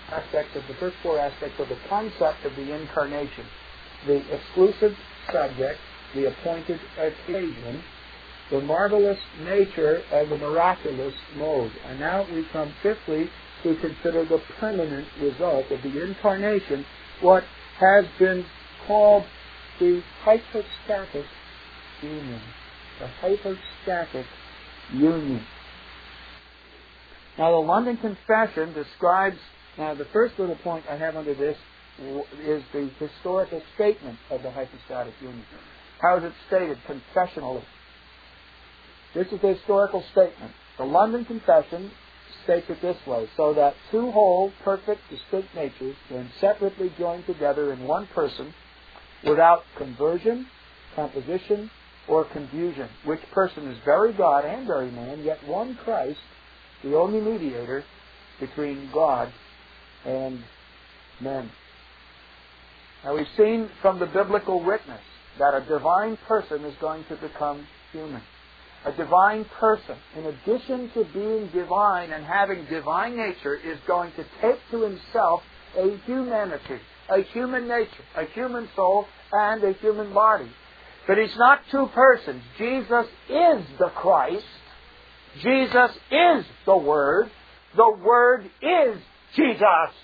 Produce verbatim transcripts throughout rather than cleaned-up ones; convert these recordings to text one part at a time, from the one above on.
aspects of the first four aspects of the concept of the incarnation: the exclusive subject, the appointed occasion, the marvelous nature, and the miraculous mode. And now we come fifthly to consider the permanent result of the incarnation, what has been called the hypostatic union. The hypostatic union. Now the London Confession describes, now the first little point I have under this is the historical statement of the hypostatic union. How is it stated confessionally? This is the historical statement. The London Confession states it this way: so that two whole, perfect, distinct natures, when separately joined together in one person, without conversion, composition, or confusion, which person is very God and very man, yet one Christ, the only mediator between God and men. Now we've seen from the biblical witness that a divine person is going to become human. A divine person, in addition to being divine and having divine nature, is going to take to himself a humanity, a human nature, a human soul, and a human body. But he's not two persons. Jesus is the Christ. Jesus is the Word. The Word is Jesus.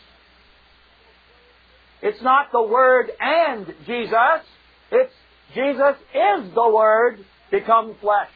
It's not the Word and Jesus. It's Jesus is the Word become flesh.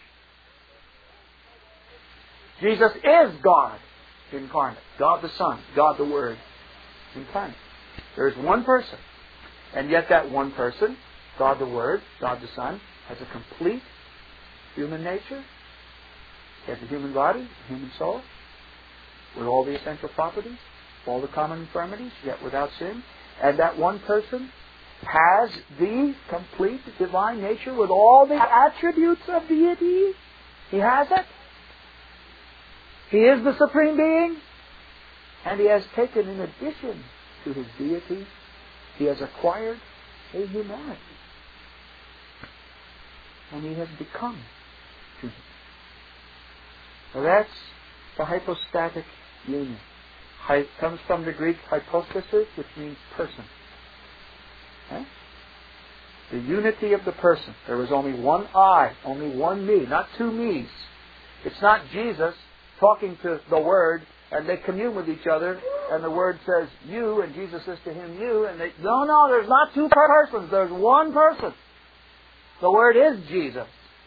Jesus is God incarnate. God the Son. God the Word incarnate. There's one person. And yet that one person, God the Word, God the Son, has a complete human nature. He has a human body, a human soul, with all the essential properties, all the common infirmities, yet without sin. And that one person has the complete divine nature with all the attributes of deity. He has it. He is the Supreme Being. And He has taken, in addition to His deity, He has acquired a humanity. And He has become human. So that's the hypostatic union. It comes from the Greek hypostasis, which means person. Okay? The unity of the person. There is only one I, only one me, not two me's. It's not Jesus talking to the Word, and they commune with each other, and the Word says you, and Jesus says to him you, and they... No, no, there's not two persons. There's one person. The Word is Jesus.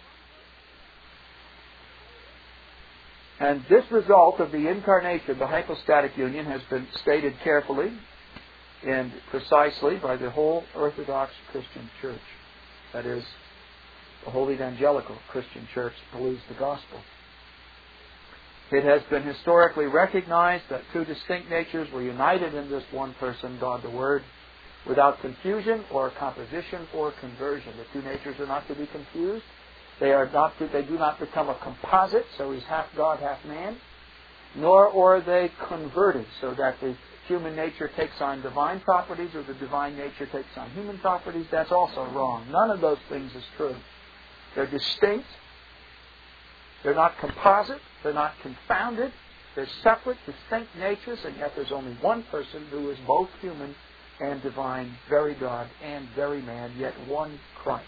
And this result of the incarnation, the hypostatic union, has been stated carefully and precisely by the whole Orthodox Christian Church. That is, the whole evangelical Christian Church believes the gospel. It has been historically recognized that two distinct natures were united in this one person, God the Word, without confusion or composition or conversion. The two natures are not to be confused. They are not to, they do not become a composite, so He's half God, half man, nor are they converted, so that the human nature takes on divine properties or the divine nature takes on human properties. That's also wrong. None of those things is true. They're distinct. They're not composite. They're not confounded. They're separate, distinct natures, and yet there's only one person who is both human and divine, very God and very man, yet one Christ.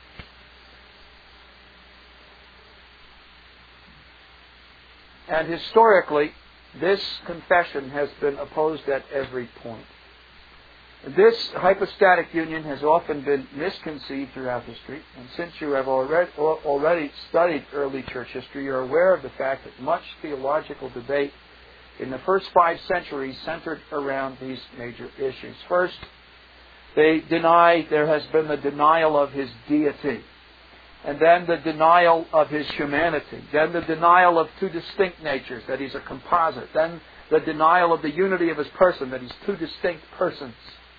And historically, this confession has been opposed at every point. This hypostatic union has often been misconceived throughout history, and since you have already, already studied early church history, you're aware of the fact that much theological debate in the first five centuries centered around these major issues. First, they deny, there has been the denial of His deity, and then the denial of His humanity, then the denial of two distinct natures, that He's a composite, then the denial of the unity of His person, that He's two distinct persons,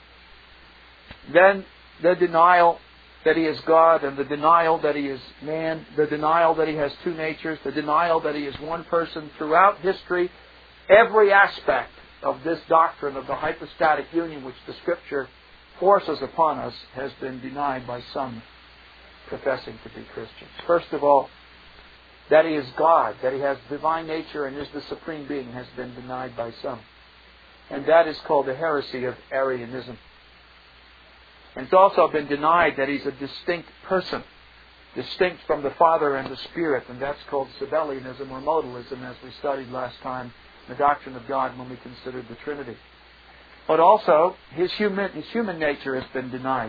then the denial that He is God, and the denial that He is man, the denial that He has two natures, the denial that He is one person. Throughout history, every aspect of this doctrine of the hypostatic union, which the Scripture forces upon us, has been denied by some professing to be Christians. First of all, that He is God, that He has divine nature and is the Supreme Being, has been denied by some. And that is called the heresy of Arianism. And it's also been denied that He's a distinct person, distinct from the Father and the Spirit, and that's called Sabellianism or modalism, as we studied last time, the doctrine of God when we considered the Trinity. But also, His human, his human nature has been denied.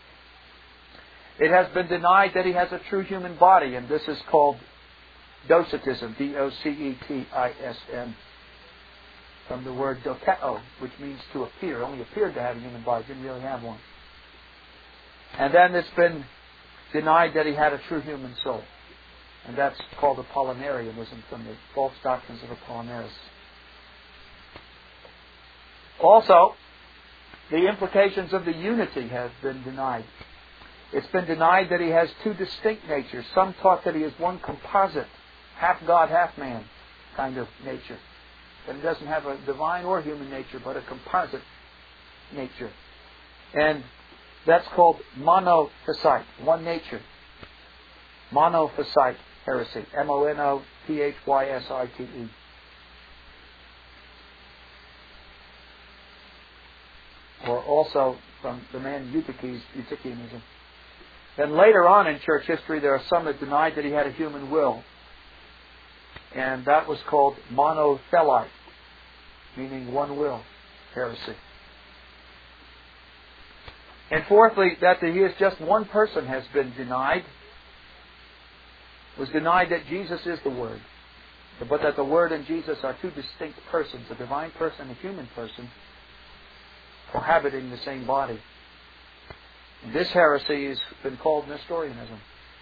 It has been denied that He has a true human body, and this is called docetism, D O C E T I S M, from the word dokeo, which means to appear. Only appeared to have a human body, didn't really have one. And then it's been denied that He had a true human soul. And that's called Apollinarianism, from the false doctrines of Apollinaris. Also, the implications of the unity have been denied. It's been denied that He has two distinct natures. Some taught that He is one composite, half God, half man kind of nature. That He doesn't have a divine or human nature, but a composite nature. And that's called monophysite, one nature. Monophysite heresy. M O N O P H Y S I T E. Or also from the man Eutyches, Eutychianism. Then later on in church history, there are some that denied that He had a human will. And that was called monothelite, meaning one will, heresy. And fourthly, that He is just one person has been denied. It was denied that Jesus is the Word, but that the Word and Jesus are two distinct persons, a divine person and a human person, cohabiting the same body. And this heresy has been called Nestorianism.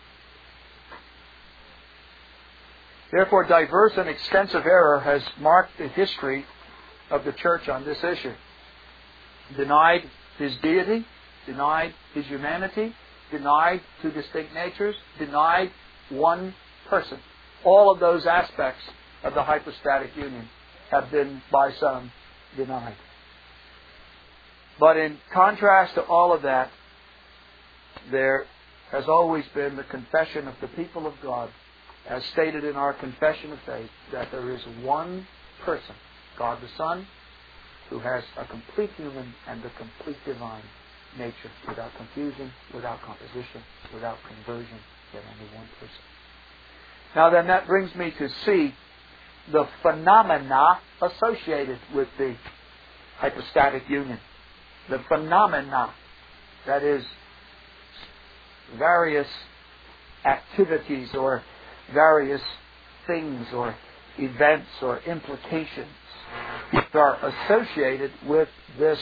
Therefore, diverse and extensive error has marked the history of the Church on this issue. Denied His deity, denied His humanity, denied two distinct natures, denied one person. All of those aspects of the hypostatic union have been, by some, denied. But in contrast to all of that, there has always been the confession of the people of God, as stated in our confession of faith, that there is one person, God the Son, who has a complete human and a complete divine nature, without confusion, without composition, without conversion, yet only one person. Now then, that brings me to see the phenomena associated with the hypostatic union. The phenomena, that is, various activities or various things or events or implications that are associated with this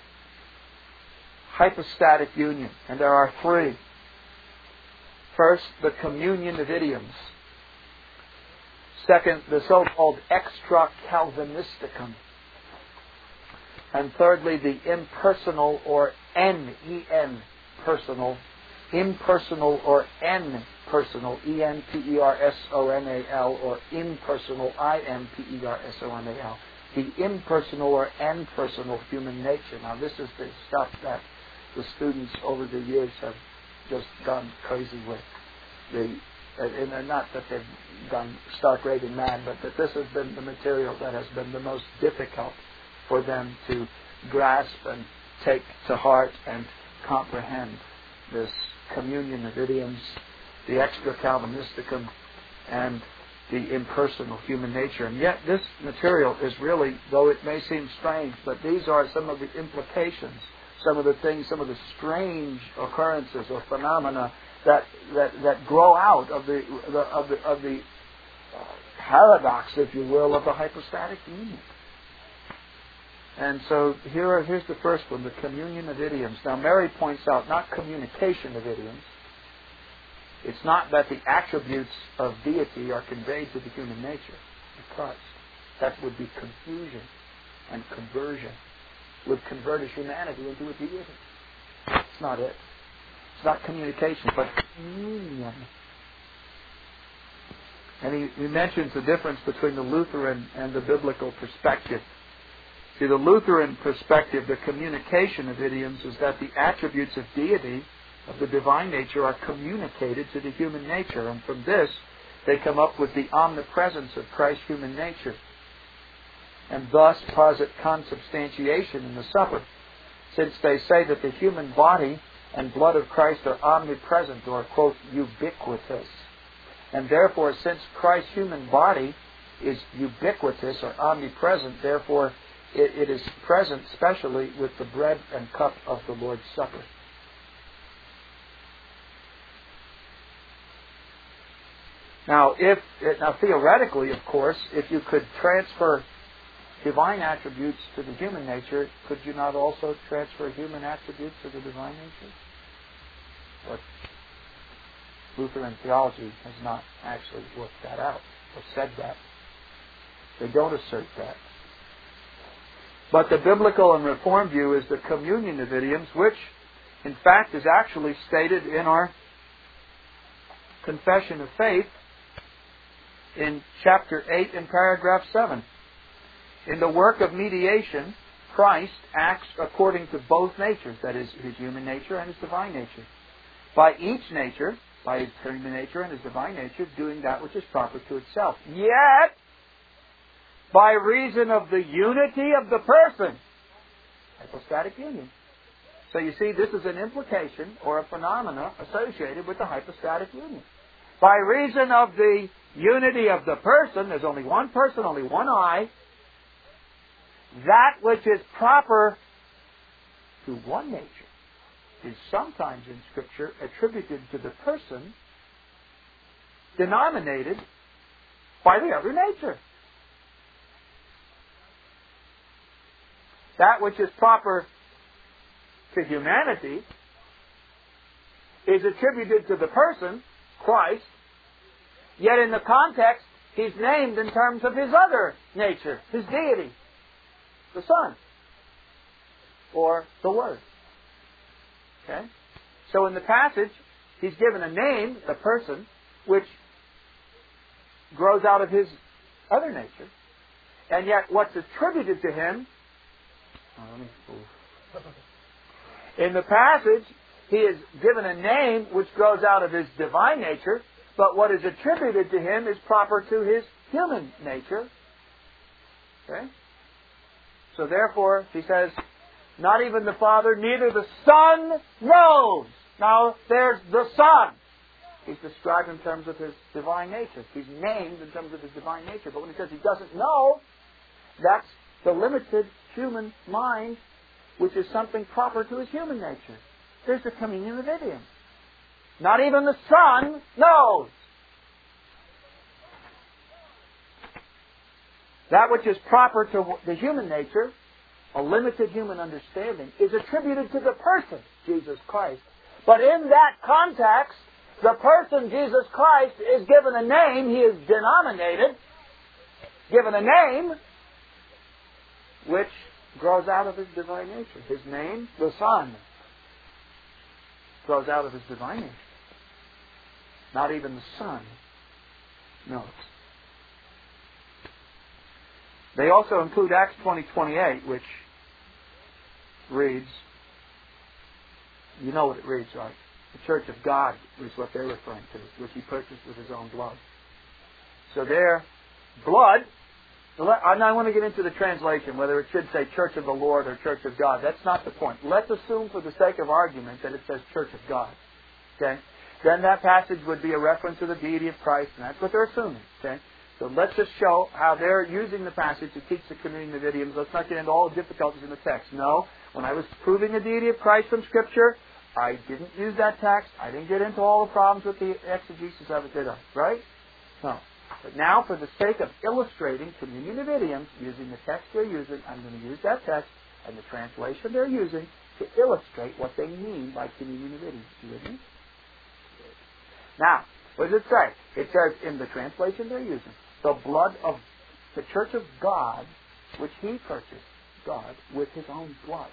hypostatic union. And there are three. First, the communion of idioms. Second, the so-called extra-Calvinisticum. And thirdly, the impersonal or N E N personal, impersonal or N personal, E N P E R S O N A L, or impersonal, I M P E R S O N A L. The impersonal or N personal human nature. Now, this is the stuff that the students over the years have just gone crazy with. The And not that they've gone stark raving mad, but that this has been the material that has been the most difficult for them to grasp and take to heart and comprehend. This communion of idioms, the extra-Calvinisticum, and the impersonal human nature. And yet this material is really, though it may seem strange, but these are some of the implications, some of the things, some of the strange occurrences or phenomena that that, that grow out of the, the of the of the uh, paradox, if you will, of the hypostatic union. And so here are, here's the first one, the communion of idioms. Now Mary points out not communication of idioms. It's not that the attributes of deity are conveyed to the human nature of Christ. That would be confusion and conversion. Would convert his humanity into a deity. It's not it. It's not communication, but communion. And he, he mentions the difference between the Lutheran and the biblical perspective. See, the Lutheran perspective, the communication of idioms, is that the attributes of deity, of the divine nature, are communicated to the human nature. And from this, they come up with the omnipresence of Christ's human nature. and thus posit consubstantiation in the supper, since they say that the human body and blood of Christ are omnipresent, or, quote, ubiquitous. And therefore, since Christ's human body is ubiquitous or omnipresent, therefore it, it is present specially with the bread and cup of the Lord's Supper. Now, if now theoretically, of course, if you could transfer divine attributes to the human nature, could you not also transfer human attributes to the divine nature? But Lutheran theology has not actually worked that out or said that. They don't assert that. But the biblical and Reformed view is the communion of idioms, which in fact is actually stated in our Confession of Faith in chapter eight and paragraph seven. In the work of mediation, Christ acts according to both natures, that is, His human nature and His divine nature. By each nature, by His human nature and His divine nature, doing that which is proper to itself. Yet, by reason of the unity of the person, hypostatic union. So you see, this is an implication or a phenomena associated with the hypostatic union. By reason of the unity of the person, there's only one person, only one I, that which is proper to one nature is sometimes in Scripture attributed to the person denominated by the other nature. That which is proper to humanity is attributed to the person, Christ, yet in the context, He's named in terms of His other nature, His deity, the Son, or the Word. Okay? So in the passage, He's given a name, the person, which grows out of His other nature, and yet what's attributed to Him, oh, let me, in the passage, He is given a name which grows out of His divine nature, but what is attributed to Him is proper to His human nature. Okay? So therefore, He says, not even the Father, neither the Son knows. Now, there's the Son. He's described in terms of His divine nature. He's named in terms of His divine nature. But when He says He doesn't know, that's the limited human mind, which is something proper to His human nature. There's the communion of idioms. Not even the Son knows. That which is proper to the human nature, a limited human understanding, is attributed to the person, Jesus Christ. But in that context, the person, Jesus Christ, is given a name. He is denominated, given a name, which grows out of His divine nature. His name, the Son, grows out of His divine nature. Not even the Son knows. They also include Acts twenty twenty-eight, which reads, you know what it reads like. The Church of God is what they're referring to, which He purchased with His own blood. So their blood, I now want to get into the translation, whether it should say Church of the Lord or Church of God. That's not the point. Let's assume for the sake of argument that it says Church of God. Okay? Then that passage would be a reference to the deity of Christ, and that's what they're assuming. Okay? So let's just show how they're using the passage to teach the communion of idioms. Let's not get into all the difficulties in the text. No, when I was proving the deity of Christ from Scripture, I didn't use that text. I didn't get into all the problems with the exegesis of it, did I? Right? No. But now, for the sake of illustrating communion of idioms, using the text they're using, I'm going to use that text and the translation they're using to illustrate what they mean by communion of idioms. You with me? Now, what does it say? It says in the translation they're using, the blood of the Church of God, which He purchased, God, with His own blood.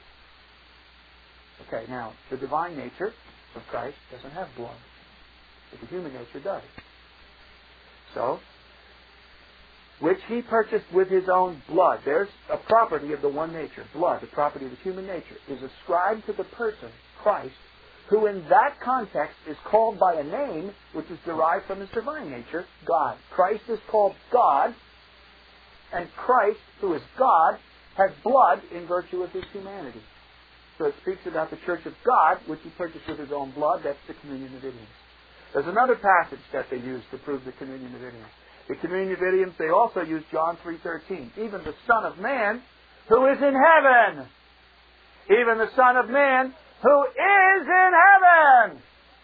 Okay, now, the divine nature of Christ doesn't have blood, but the human nature does. So, which He purchased with His own blood. There's a property of the one nature, blood, the property of the human nature, is ascribed to the person, Christ, who in that context is called by a name which is derived from His divine nature, God. Christ is called God, And Christ, who is God, has blood in virtue of his humanity. So it speaks about the church of God, which he purchased with his own blood. That's the communion of idioms. There's another passage that they use to prove the communion of idioms. The communion of idioms, they also use John three thirteen. Even the Son of Man, who is in heaven. Even the Son of Man, who is in heaven.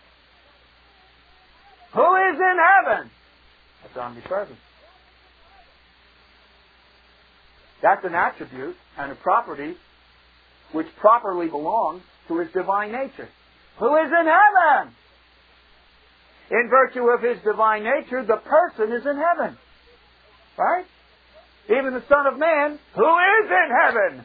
Who is in heaven? That's omnipresent. That's an attribute and a property which properly belongs to his divine nature. Who is in heaven? In virtue of his divine nature, the person is in heaven. Right? Even the Son of Man, who is in heaven.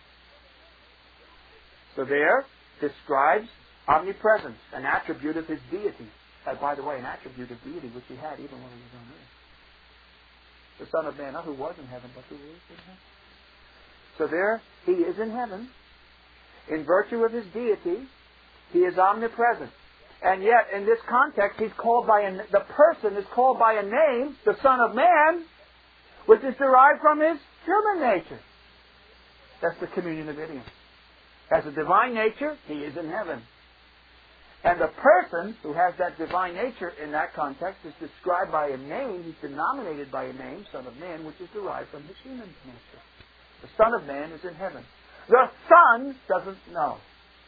So there describes omnipresence, an attribute of his deity. Uh, by the way, an attribute of deity which he had even when he was on earth. The Son of Man, not who was in heaven, but who is in heaven. So there, he is in heaven. In virtue of his deity, he is omnipresent. And yet, in this context, he's called by a, the person is called by a name, the Son of Man, which is derived from his human nature. That's the communion of idioms. As a divine nature, he is in heaven. And the person who has that divine nature in that context is described by a name, he's denominated by a name, Son of Man, which is derived from his human nature. The Son of Man is in heaven. The Son doesn't know.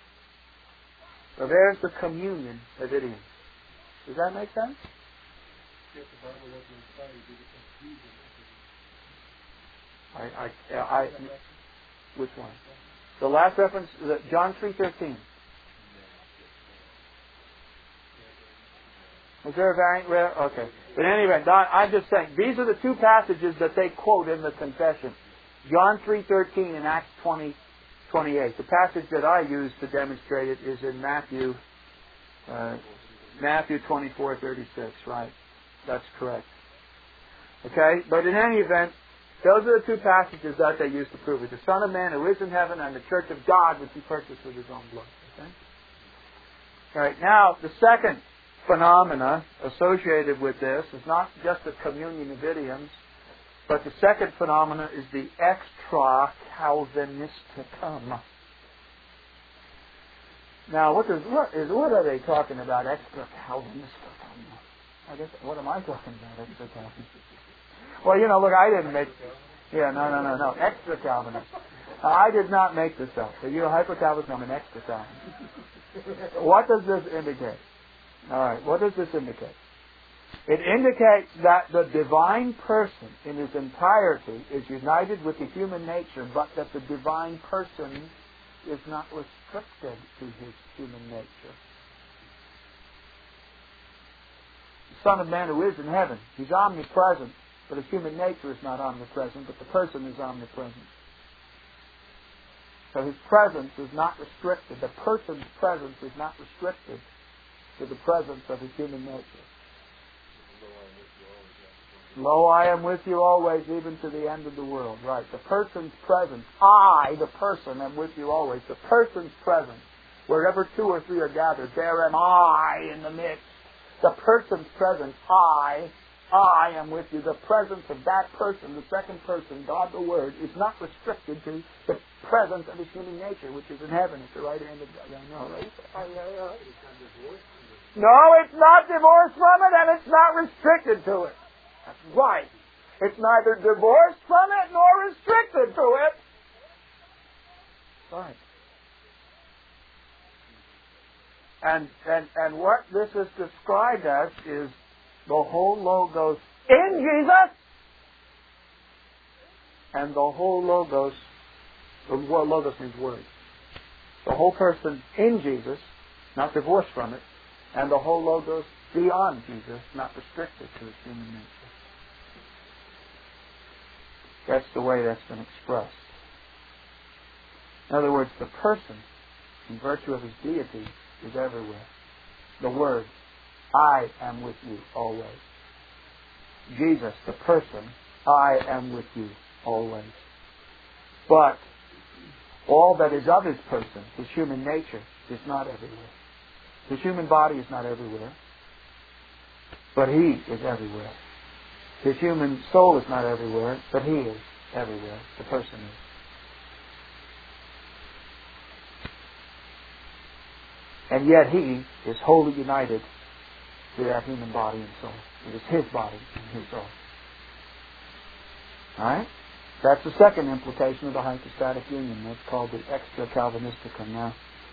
So there's the communion of idioms. Does that make sense? I, I, I, which one? The last reference, John three thirteen. Is there a variant? Well, okay. But anyway, I'm just saying, these are the two passages that they quote in the confession. John three thirteen and Acts twenty twenty-eight. The passage that I use to demonstrate it is in Matthew uh, Matthew twenty-four thirty-six, right? That's correct. Okay? But in any event, those are the two passages that they use to prove it. The Son of Man who is in heaven and the church of God which he purchased with his own blood. Okay? All right. Now, the second phenomena associated with this is not just the communion of idioms, but the second phenomena is the extra-Calvinisticum. Now, what, does, what, is, what are they talking about, extra-Calvinisticum? I guess, what am I talking about, extra-Calvinisticum? Well, you know, look, I didn't make... Yeah, no, no, no, no, extra-Calvinist. Uh, I did not make this up. So you're a hyper-Calvinist, I'm an extra-Calvinist. What does this indicate? All right, what does this indicate? It indicates that the divine person in his entirety is united with the human nature, but that the divine person is not restricted to his human nature. The Son of Man who is in heaven, he's omnipresent, but his human nature is not omnipresent, but the person is omnipresent. So his presence is not restricted. The person's presence is not restricted to the presence of his human nature. Lo, I am with you always, even to the end of the world. Right. The person's presence. I, the person, am with you always. The person's presence. Wherever two or three are gathered, there am I in the midst. The person's presence. I, I am with you. The presence of that person, the second person, God the Word, is not restricted to the presence of his human nature, which is in heaven at the right hand of God. No, right? No, it's not divorced from it, and it's not restricted to it. That's right. It's neither divorced from it nor restricted to it. Right. And, and, and what this is described as is the whole Logos in Jesus and the whole Logos, the word Logos means word. The whole person in Jesus, not divorced from it, and the whole Logos beyond Jesus, not restricted to his human nature. That's the way that's been expressed. In other words, the person, in virtue of his deity, is everywhere. The Word, I am with you always. Jesus, the person, I am with you always. But all that is of his person, his human nature, is not everywhere. His human body is not everywhere, but he is everywhere. His human soul is not everywhere, but he is everywhere. The person is. And yet he is wholly united to that human body and soul. It is his body and his soul. Alright? That's the second implication of the hypostatic union. That's called the extra Calvinisticum. Now,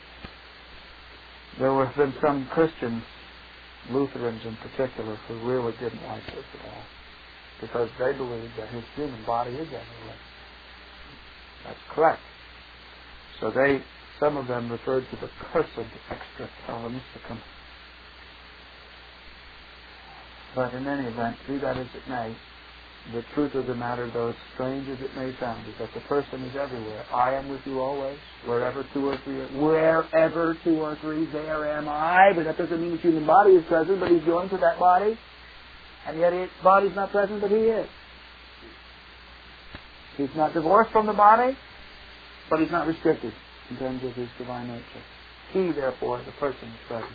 there have been some Christians, Lutherans in particular, who really didn't like this at all, because they believed that his human body is everywhere. That's correct. So they, some of them referred to the cursed extra Calvinisticum. But in any event, be that as it may, the truth of the matter, though as strange as it may sound, is that the person is everywhere. I am with you always, wherever two or three are, wherever two or three, there am I. But that doesn't mean his human body is present, but he's joined to that body. And yet his body is not present, but he is. He's not divorced from the body, but he's not restricted in terms of his divine nature. He, therefore, the person, is present.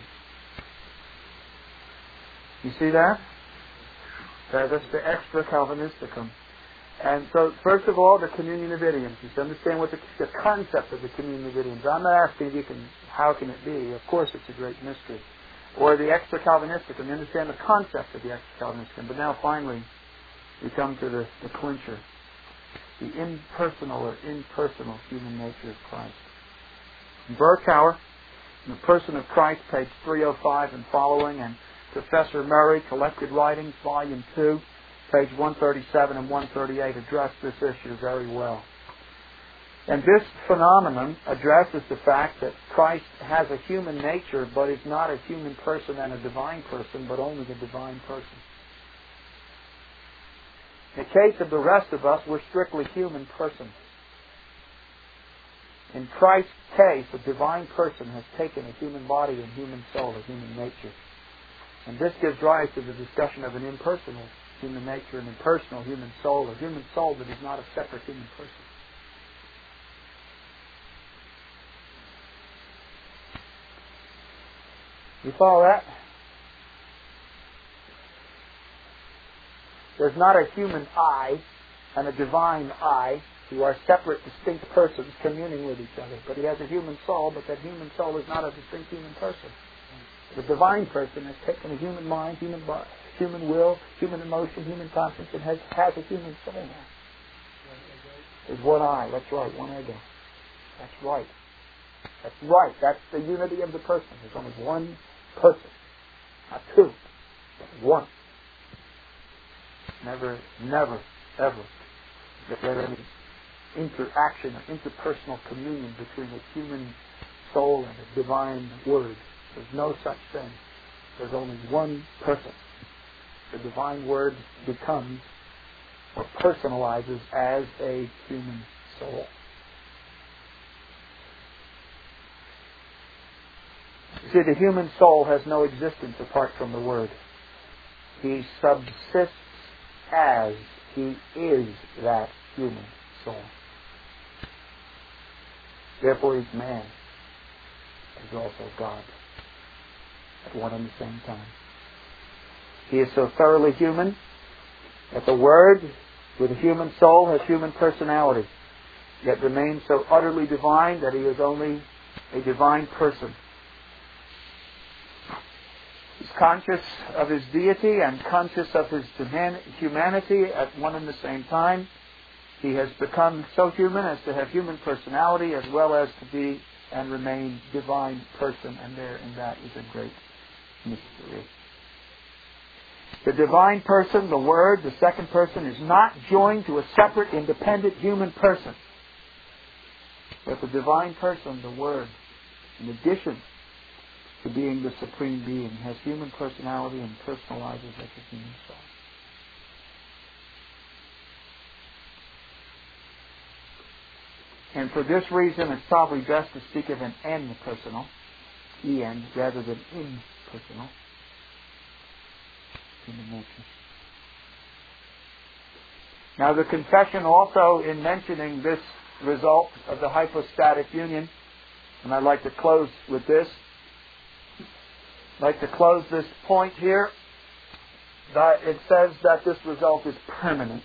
You see that? That's the extra Calvinisticum. And so, first of all, the communion of idioms. You should understand what the, the concept of the communion of idioms. I'm not asking if you can, how can it be? Of course, it's a great mystery. Or the extra Calvinisticum. You understand the concept of the extra Calvinisticum. But now, finally, we come to the, the clincher. The impersonal or impersonal human nature of Christ. Berkouwer, in the Person of Christ, page three oh five and following, and Professor Murray, Collected Writings, Volume two, page one thirty-seven and one thirty-eight, address this issue very well. And this phenomenon addresses the fact that Christ has a human nature, but is not a human person and a divine person, but only a divine person. In the case of the rest of us, we're strictly human persons. In Christ's case, a divine person has taken a human body and human soul, a human nature. And this gives rise to the discussion of an impersonal human nature, an impersonal human soul, a human soul that is not a separate human person. You follow that? There's not a human I and a divine I who are separate, distinct persons communing with each other. But he has a human soul, but that human soul is not a distinct human person. The divine person has taken a human mind, human body, human will, human emotion, human conscience, and has, has a human soul now. There's one I, that's right, one ego. That's right. That's right. That's the unity of the person. There's only one person. Not two, but one. Never, never, ever is there any interaction or interpersonal communion between a human soul and a divine word. There's no such thing. There's only one person. The divine word becomes or personalizes as a human soul. You see, the human soul has no existence apart from the word. He subsists as he is that human soul. Therefore, he's man. He's also God. At one and the same time. He is so thoroughly human that the Word, with a human soul, has human personality, yet remains so utterly divine that he is only a divine person. He's conscious of his deity and conscious of his humanity at one and the same time. He has become so human as to have human personality as well as to be and remain divine person, and there in that is a great mystery. The divine person, the Word, the second person, is not joined to a separate, independent human person. But the divine person, the Word, in addition to being the supreme being, has human personality and personalizes as a human soul. And for this reason, it's probably best to speak of an impersonal, en, rather than impersonal human nature. Now, the confession also, in mentioning this result of the hypostatic union, and I'd like to close with this, I'd like to close this point here that it says that this result is permanent.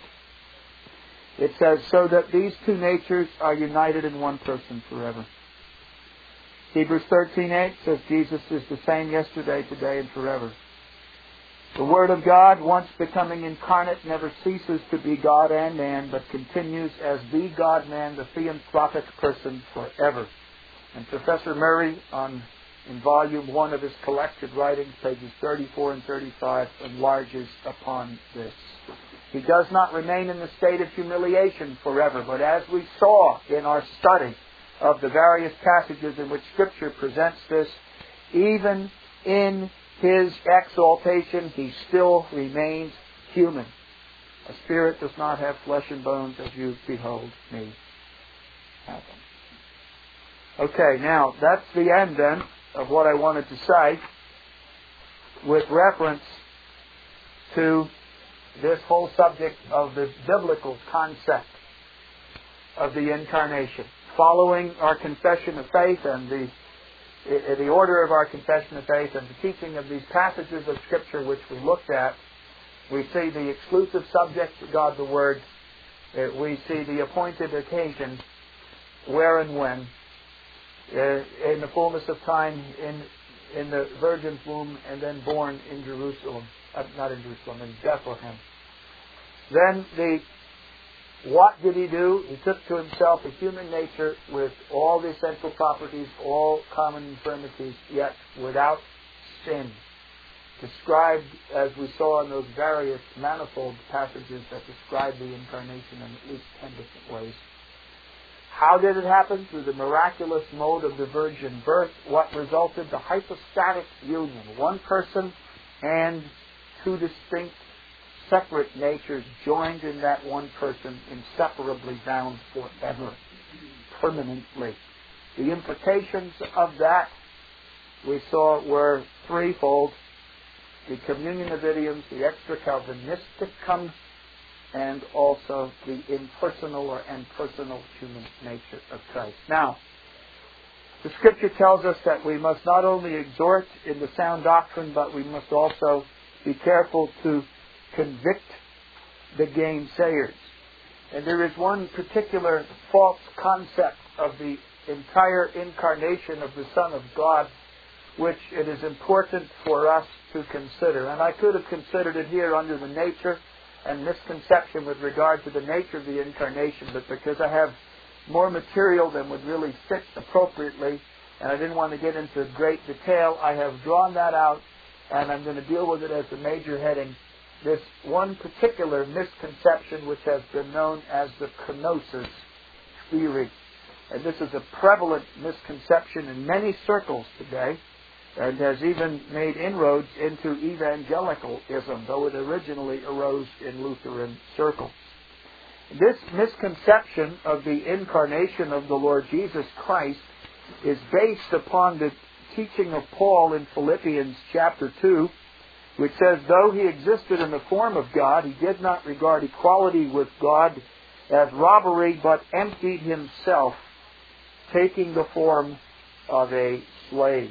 It says, so that these two natures are united in one person forever. Hebrews thirteen eight says Jesus is the same yesterday, today, and forever. The Word of God, once becoming incarnate, never ceases to be God and man, but continues as the God-man, the theanthropic person, forever. And Professor Murray, on in volume one of his collected writings, pages thirty-four and thirty-five, enlarges upon this. He does not remain in the state of humiliation forever, but as we saw in our study of the various passages in which Scripture presents this, even in His exaltation, He still remains human. A spirit does not have flesh and bones as you behold me have them. Okay, now that's the end then of what I wanted to say with reference to this whole subject of the biblical concept of the incarnation. Following our confession of faith and the the order of our confession of faith and the teaching of these passages of Scripture which we looked at, we see the exclusive subject, God the Word. We see the appointed occasion, where and when, in the fullness of time, in in the Virgin's womb, and then born in Jerusalem, uh, not in Jerusalem, in Bethlehem. Then the what did He do? He took to Himself a human nature with all the essential properties, all common infirmities, yet without sin. Described, as we saw in those various manifold passages that describe the incarnation in at least ten different ways. How did it happen? Through the miraculous mode of the virgin birth. What resulted? The hypostatic union. One person and two distinct separate natures joined in that one person, inseparably bound forever, permanently. The implications of that, we saw, were threefold. The communion of idioms, the extra Calvinisticum, and also the impersonal or impersonal human nature of Christ. Now, the Scripture tells us that we must not only exhort in the sound doctrine, but we must also be careful to convict the gainsayers. And there is one particular false concept of the entire incarnation of the Son of God which it is important for us to consider. And I could have considered it here under the nature and misconception with regard to the nature of the incarnation, but because I have more material than would really fit appropriately, and I didn't want to get into great detail, I have drawn that out, and I'm going to deal with it as a major heading. This one particular misconception which has been known as the kenosis theory. And this is a prevalent misconception in many circles today, and has even made inroads into evangelicalism, though it originally arose in Lutheran circles. This misconception of the incarnation of the Lord Jesus Christ is based upon the teaching of Paul in Philippians chapter two, which says, though He existed in the form of God, He did not regard equality with God as robbery, but emptied Himself, taking the form of a slave.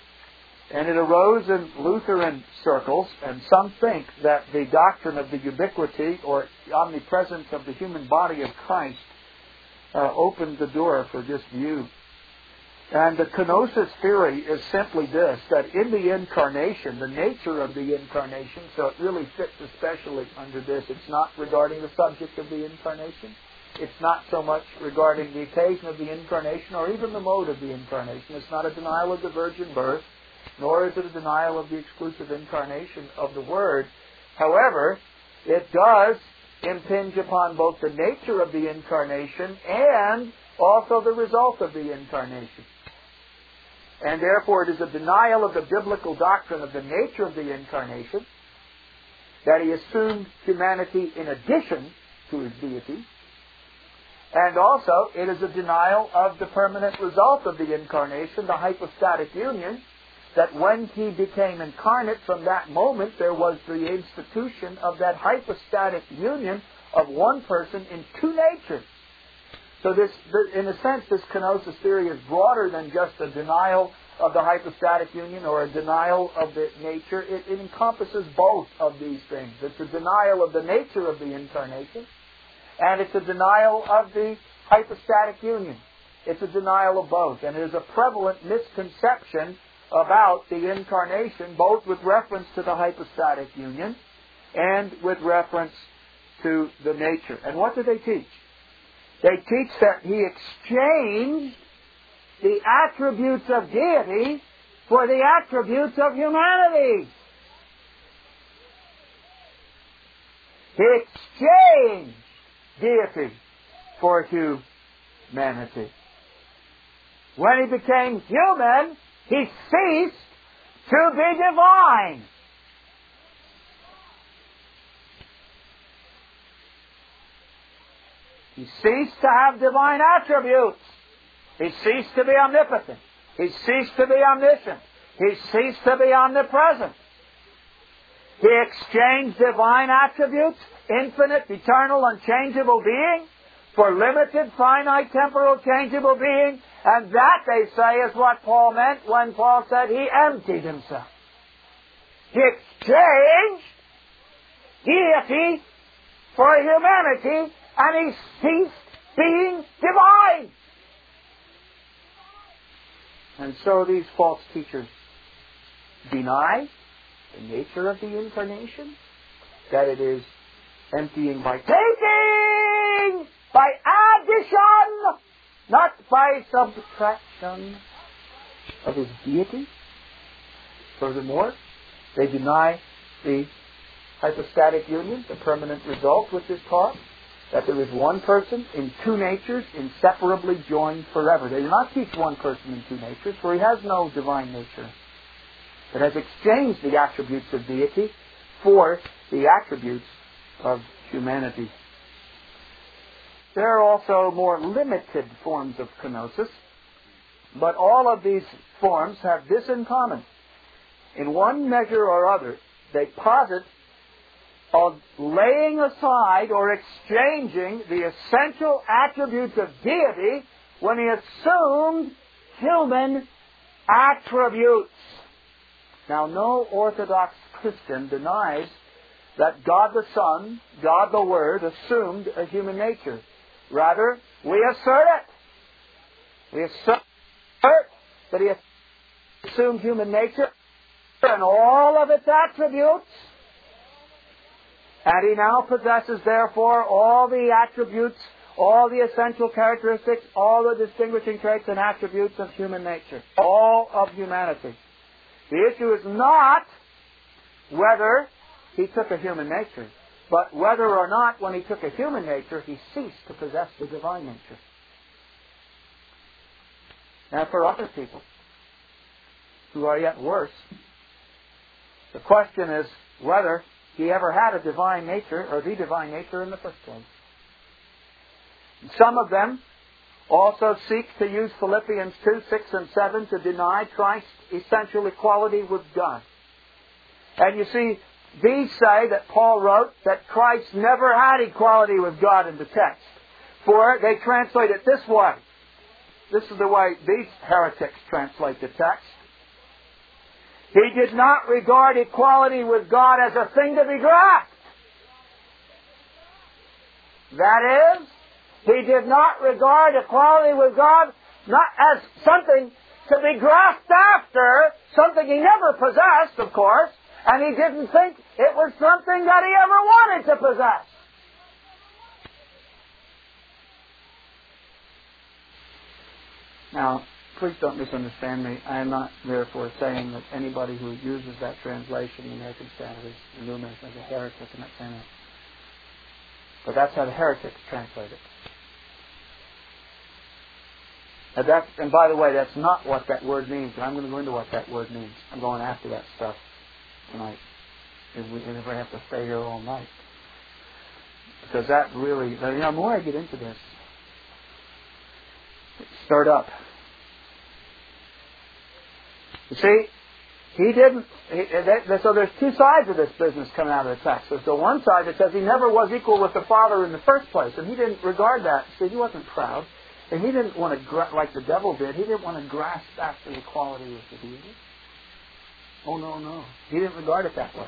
And it arose in Lutheran circles, and some think that the doctrine of the ubiquity or omnipresence of the human body of Christ uh, opened the door for this view. And the kenosis theory is simply this, that in the incarnation, the nature of the incarnation, so it really fits especially under this. It's not regarding the subject of the incarnation. It's not so much regarding the occasion of the incarnation or even the mode of the incarnation. It's not a denial of the virgin birth, nor is it a denial of the exclusive incarnation of the Word. However, it does impinge upon both the nature of the incarnation and also the result of the incarnation. And therefore it is a denial of the biblical doctrine of the nature of the incarnation, that He assumed humanity in addition to His deity. And also it is a denial of the permanent result of the incarnation, the hypostatic union, that when He became incarnate, from that moment there was the institution of that hypostatic union of one person in two natures. So this, in a sense, this kenosis theory is broader than just a denial of the hypostatic union or a denial of the nature, it, it encompasses both of these things. It's a denial of the nature of the incarnation, and it's a denial of the hypostatic union. It's a denial of both. And it is a prevalent misconception about the incarnation, both with reference to the hypostatic union and with reference to the nature. And what do they teach? They teach that He exchanged the attributes of deity for the attributes of humanity. He exchanged deity for humanity. When He became human, He ceased to be divine. He ceased to have divine attributes. He ceased to be omnipotent. He ceased to be omniscient. He ceased to be omnipresent. He exchanged divine attributes, infinite, eternal, unchangeable being, for limited, finite, temporal, changeable being. And that, they say, is what Paul meant when Paul said He emptied Himself. He exchanged deity for humanity, and He ceased being divine. And so these false teachers deny the nature of the incarnation, that it is emptying by taking, by addition, not by subtraction of His deity. Furthermore, they deny the hypostatic union, the permanent result which is taught, that there is one person in two natures inseparably joined forever. They do not teach one person in two natures, for He has no divine nature, but has exchanged the attributes of deity for the attributes of humanity. There are also more limited forms of kenosis, but all of these forms have this in common. In one measure or other, they posit of laying aside or exchanging the essential attributes of deity when He assumed human attributes. Now, no Orthodox Christian denies that God the Son, God the Word, assumed a human nature. Rather, we assert it. We assert that He assumed human nature and all of its attributes, and He now possesses, therefore, all the attributes, all the essential characteristics, all the distinguishing traits and attributes of human nature. All of humanity. The issue is not whether He took a human nature, but whether or not, when He took a human nature, He ceased to possess the divine nature. Now, for other people who are yet worse, the question is whether He ever had a divine nature, or the divine nature in the first place. Some of them also seek to use Philippians two, six, and seven to deny Christ's essential equality with God. And you see, these say that Paul wrote that Christ never had equality with God in the text. For they translate it this way. This is the way these heretics translate the text. He did not regard equality with God as a thing to be grasped. That is, He did not regard equality with God not as something to be grasped after, something He never possessed, of course, and He didn't think it was something that He ever wanted to possess. Now, please don't misunderstand me. I am not, therefore, saying that anybody who uses that translation in the American Standard is illuminated as a heretic. I'm not saying that. But that's how the heretics translate it. And, that's, and by the way, that's not what that word means. And I'm going to go into what that word means. I'm going after that stuff tonight. If we, if we have to stay here all night. Because that really, you know, the more I get into this, stirred up. You see, he didn't, he, they, so there's two sides of this business coming out of the text. There's the one side that says He never was equal with the Father in the first place, and He didn't regard that. See, He wasn't proud. And he didn't want to, gra- like the devil did, he didn't want to grasp after the quality of the deity. Oh, no, no. He didn't regard it that way.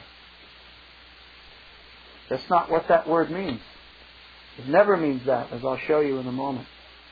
That's not what that word means. It never means that, as I'll show you in a moment.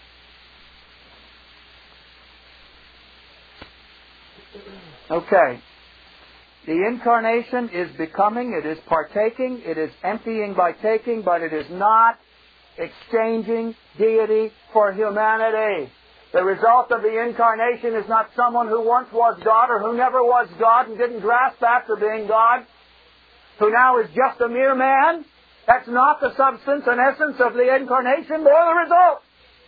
Okay. The incarnation is becoming, it is partaking, it is emptying by taking, but it is not exchanging deity for humanity. The result of the incarnation is not someone who once was God or who never was God and didn't grasp after being God, who now is just a mere man. That's not the substance and essence of the incarnation, nor the result.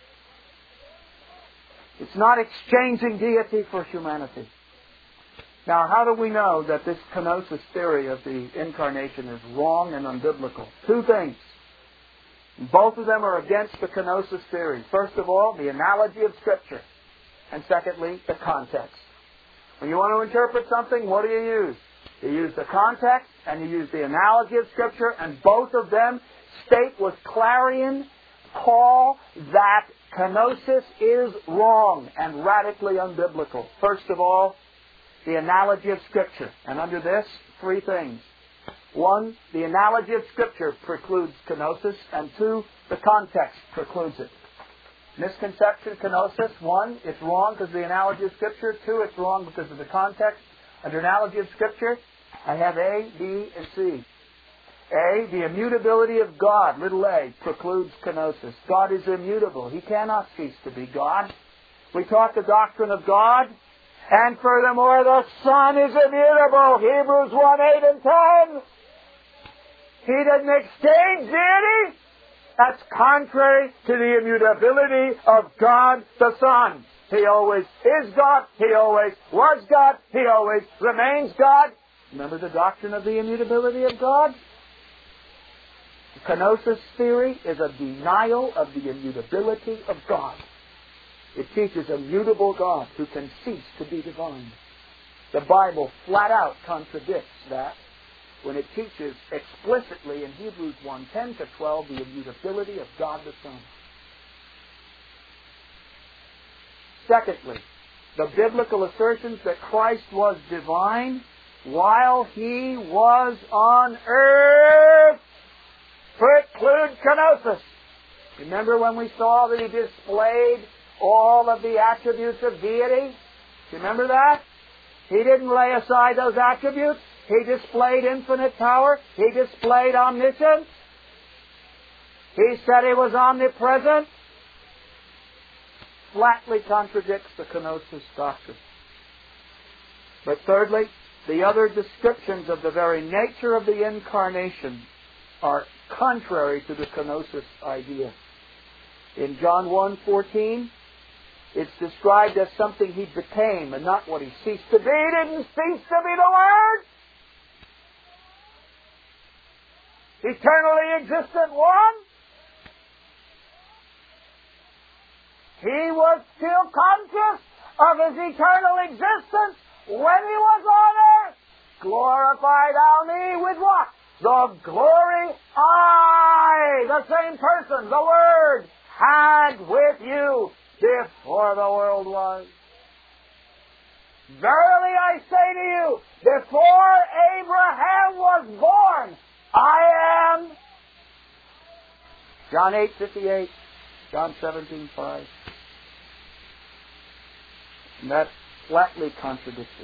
It's not exchanging deity for humanity. Now, how do we know that this kenosis theory of the incarnation is wrong and unbiblical? Two things. Both of them are against the kenosis theory. First of all, the analogy of Scripture. And secondly, the context. When you want to interpret something, what do you use? You use the context and you use the analogy of Scripture, and both of them state with clarion call that kenosis is wrong and radically unbiblical. First of all, the analogy of Scripture. And under this, three things. One, the analogy of Scripture precludes kenosis, and two, the context precludes it. Misconception, kenosis. One, it's wrong because of the analogy of Scripture. Two, it's wrong because of the context. Under analogy of Scripture, I have A, B, and C. A, the immutability of God, little a, precludes kenosis. God is immutable. He cannot cease to be God. We taught the doctrine of God. And furthermore, the Son is immutable. Hebrews one, eight, and ten. He didn't exchange deity. That's contrary to the immutability of God the Son. He always is God. He always was God. He always remains God. Remember the doctrine of the immutability of God? The kenosis theory is a denial of the immutability of God. It teaches a mutable God who can cease to be divine. The Bible flat out contradicts that when it teaches explicitly in Hebrews one, ten to twelve the immutability of God the Son. Secondly, the biblical assertions that Christ was divine while He was on earth preclude kenosis. Remember when we saw that He displayed all of the attributes of deity? Remember that? He didn't lay aside those attributes. He displayed infinite power. He displayed omniscience. He said He was omnipresent. Flatly contradicts the kenosis doctrine. But thirdly, the other descriptions of the very nature of the incarnation are contrary to the kenosis idea. In John one fourteen, it's described as something He became and not what He ceased to be. He didn't cease to be the Word. Eternally existent One. He was still conscious of His eternal existence when He was on earth. Glorify thou me with what? The glory I, the same person, the Word, had with you before the world was. Verily I say to you, before Abraham was born, I am. John eight fifty-eight, John seventeen five. And that flatly contradicts it.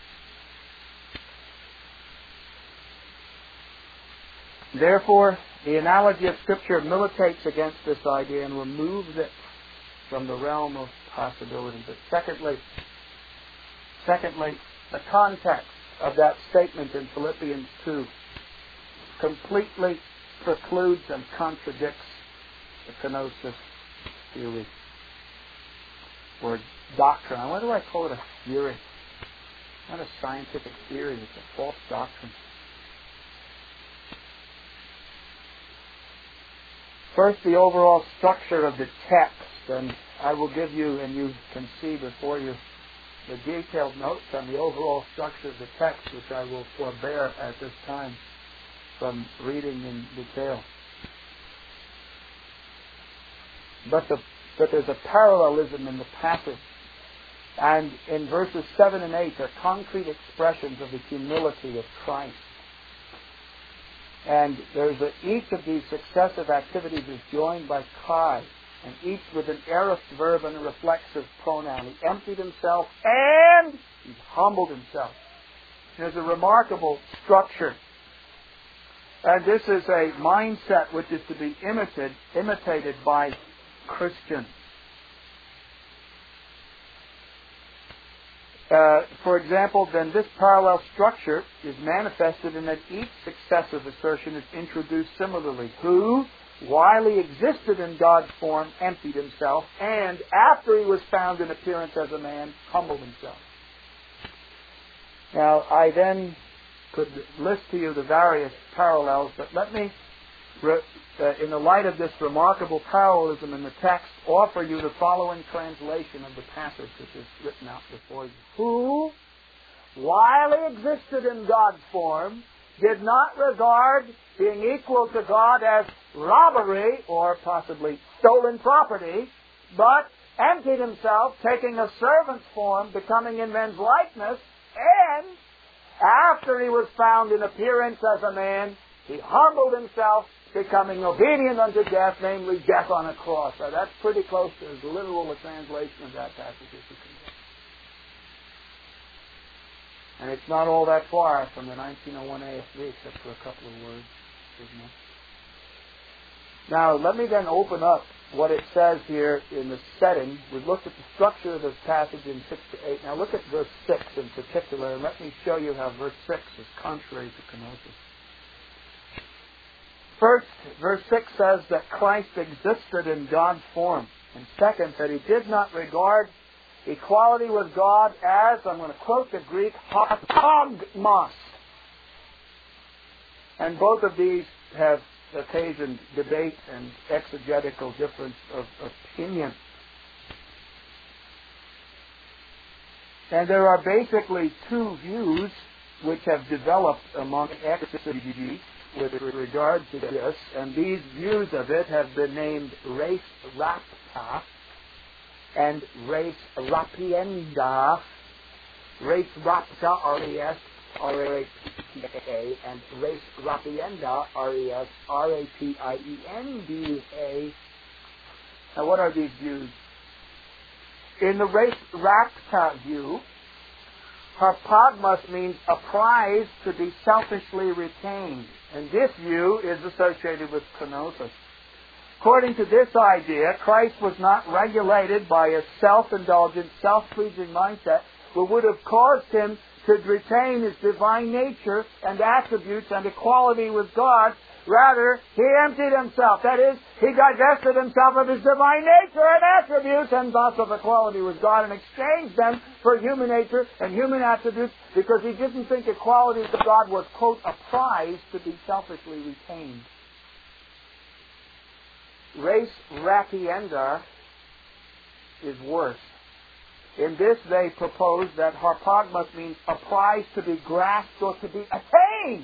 Therefore, the analogy of Scripture militates against this idea and removes it from the realm of possibility. But secondly, secondly, the context of that statement in Philippians two completely precludes and contradicts the kenosis theory or doctrine. Why do I call it a theory? Not a scientific theory. It's a false doctrine. First, the overall structure of the text, and I will give you, and you can see before you, the detailed notes on the overall structure of the text, which I will forbear at this time from reading in detail. But the, but there's a parallelism in the passage. And in verses seven and eight are concrete expressions of the humility of Christ. And there's a, each of these successive activities is joined by kai, and each with an aorist verb and a reflexive pronoun. He emptied himself and he humbled himself. There's a remarkable structure. And this is a mindset which is to be imitated, imitated by Christians. Uh, for example, then this parallel structure is manifested in that each successive assertion is introduced similarly. Who, while he existed in God's form, emptied himself, and after he was found in appearance as a man, humbled himself. Now, I then could list to you the various parallels, but let me, uh, in the light of this remarkable parallelism in the text, offer you the following translation of the passage which is written out before you. Who, while he existed in God's form, did not regard being equal to God as robbery or possibly stolen property, but emptied himself, taking a servant's form, becoming in men's likeness, and after he was found in appearance as a man, he humbled himself, becoming obedient unto death, namely death on a cross. Now that's pretty close to as literal a translation of that passage as you can get. And it's not all that far from the nineteen oh one A S V, except for a couple of words, isn't it? Now, let me then open up what it says here in the setting. We've looked at the structure of this passage in six to eight. Now look at verse six in particular, and let me show you how verse six is contrary to kenosis. First, verse six says that Christ existed in God's form. And second, that he did not regard equality with God as, I'm going to quote the Greek, harpagmos. And both of these have occasioned debate and exegetical difference of opinion. And there are basically two views which have developed among exegetes with regard to this, and these views of it have been named res rapta and res rapienda. Res rapta, R E S R A P A, and res rapienda, R E S R A P I E N D A. Now what are these views? In the res rapta view, harpagmos means a prize to be selfishly retained. And this view is associated with kenosis. According to this idea, Christ was not regulated by a self-indulgent, self-pleasing mindset, but would have caused him to retain his divine nature and attributes and equality with God. Rather, he emptied himself. That is, he divested himself of his divine nature and attributes and thus of equality with God and exchanged them for human nature and human attributes because he didn't think equality with God was, quote, a prize to be selfishly retained. Res rapienda is worse. In this, they propose that harpagmos means a prize to be grasped or to be attained.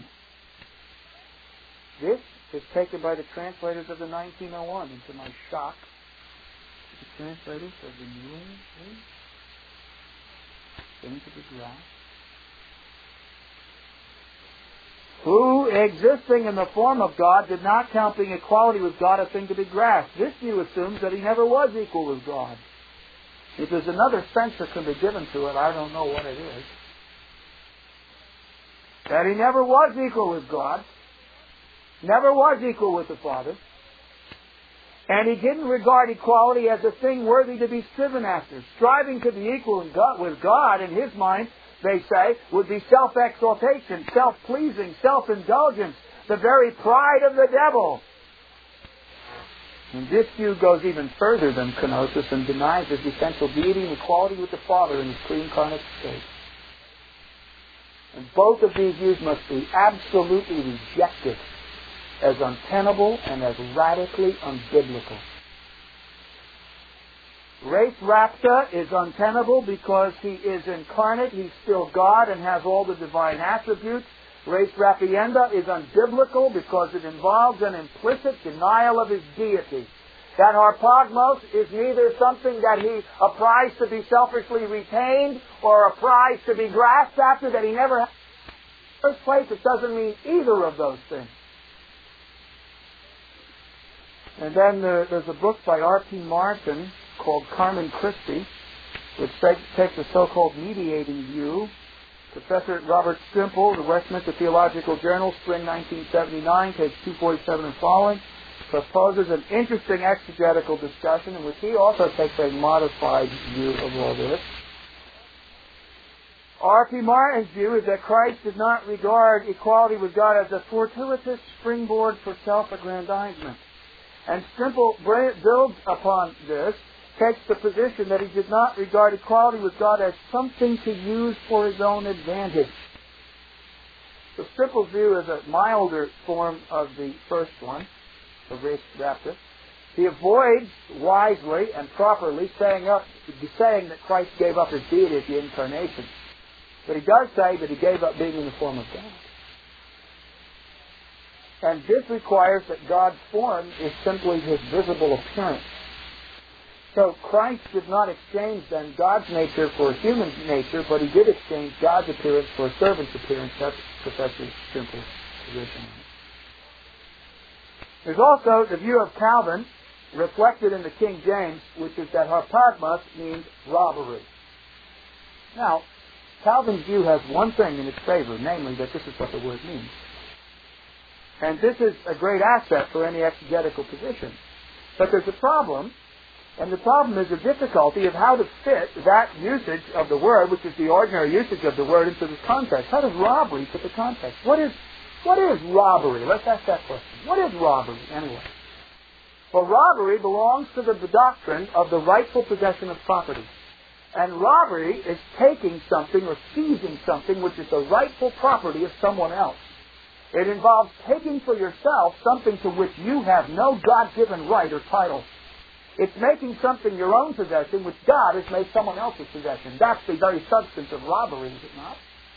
This is taken by the translators of the nineteen oh one, and to my shock, the translators of the New English thing to be grasped. Who, existing in the form of God, did not count being equality with God a thing to be grasped. This view assumes that he never was equal with God. If there's another sense that can be given to it, I don't know what it is. That he never was equal with God, never was equal with the Father, and he didn't regard equality as a thing worthy to be striven after. Striving to be equal in God, with God, in his mind, they say, would be self-exaltation, self-pleasing, self-indulgence, the very pride of the devil. And this view goes even further than kenosis and denies his essential deity and equality with the Father in his pre-incarnate state. And both of these views must be absolutely rejected as untenable and as radically unbiblical. Res rapta is untenable because he is incarnate, he's still God and has all the divine attributes. Res rapienda is unbiblical because it involves an implicit denial of his deity. That harpagmos is neither something that he, a prize to be selfishly retained or a prize to be grasped after that he never had. In the first place, it doesn't mean either of those things. And then there, there's a book by R P Martin called Carmen Christi, which takes a so-called mediating view. Professor Robert Strimple, the Westminster Theological Journal, spring nineteen seventy-nine, page two forty-seven and following, proposes an interesting exegetical discussion in which he also takes a modified view of all this. R P Martin's view is that Christ did not regard equality with God as a fortuitous springboard for self-aggrandizement. And Strimple builds upon this, takes the position that he did not regard equality with God as something to use for his own advantage. So Strimple's view is a milder form of the first one, the res raptus. He avoids wisely and properly saying, up, saying that Christ gave up his deity at the incarnation. But he does say that he gave up being in the form of God. And this requires that God's form is simply his visible appearance. So Christ did not exchange then God's nature for human nature, but he did exchange God's appearance for a servant's appearance. That's Professor Strimple's position. There's also the view of Calvin, reflected in the King James, which is that harpagmos means robbery. Now, Calvin's view has one thing in its favor, namely that this is what the word means. And this is a great asset for any exegetical position. But there's a problem, and the problem is the difficulty of how to fit that usage of the word, which is the ordinary usage of the word, into the context. How does robbery fit the context? What is, what is robbery? Let's ask that question. What is robbery, anyway? Well, robbery belongs to the, the doctrine of the rightful possession of property. And robbery is taking something or seizing something which is the rightful property of someone else. It involves taking for yourself something to which you have no God-given right or title. It's making something your own possession which God has made someone else's possession. That's the very substance of robbery, is it not?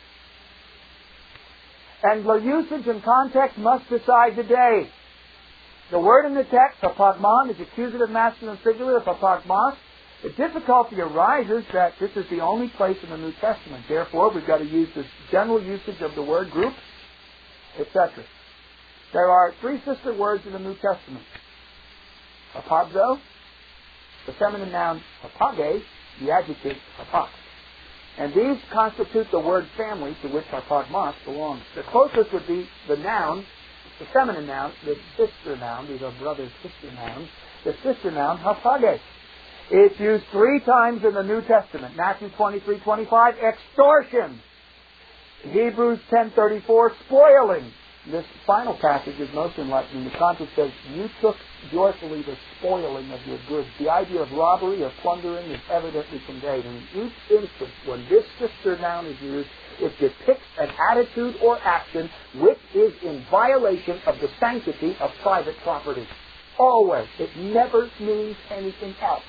And the usage and context must decide the day. The word in the text, harpagmon, is accusative masculine singular, harpagmos. The difficulty arises that this is the only place in the New Testament. Therefore, we've got to use this general usage of the word group, et cetera. There are three sister words in the New Testament. Harpazo, the feminine noun harpage, the adjective harpax. And these constitute the word family to which harpagmos belongs. The closest would be the noun, the feminine noun, the sister noun, these are brother sister nouns, the sister noun harpage. It's used three times in the New Testament. Matthew twenty-three twenty-five, extortion. Hebrews ten thirty-four, spoiling. This final passage is most enlightening. The context says, you took joyfully the spoiling of your goods. The idea of robbery or plundering is evidently conveyed. And in each instance, when this sister noun is used, it depicts an attitude or action which is in violation of the sanctity of private property. Always. It never means anything else.